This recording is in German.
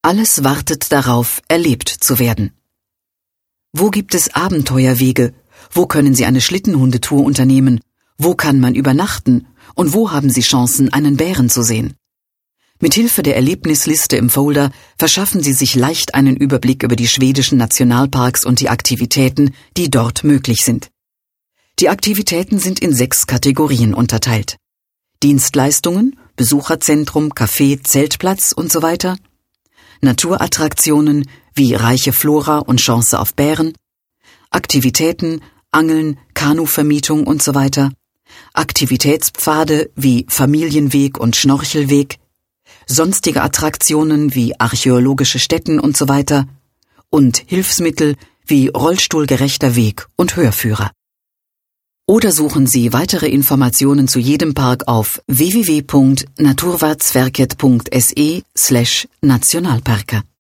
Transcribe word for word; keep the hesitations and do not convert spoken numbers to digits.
Alles wartet darauf, erlebt zu werden. Wo gibt es Abenteuerwege? Wo können Sie eine Schlittenhundetour unternehmen? Wo kann man übernachten? Und wo haben Sie Chancen, einen Bären zu sehen? Mithilfe der Erlebnisliste im Folder verschaffen Sie sich leicht einen Überblick über die schwedischen Nationalparks und die Aktivitäten, die dort möglich sind. Die Aktivitäten sind in sechs Kategorien unterteilt. Dienstleistungen, Besucherzentrum, Café, Zeltplatz und so weiter. Naturattraktionen wie reiche Flora und Chance auf Bären. Aktivitäten, Angeln, Kanuvermietung und so weiter. Aktivitätspfade wie Familienweg und Schnorchelweg. Sonstige Attraktionen wie archäologische Stätten und so weiter. Und Hilfsmittel wie rollstuhlgerechter Weg und Hörführer. Oder suchen Sie weitere Informationen zu jedem Park auf w w w punkt naturvårdsverket punkt se slash nationalparker.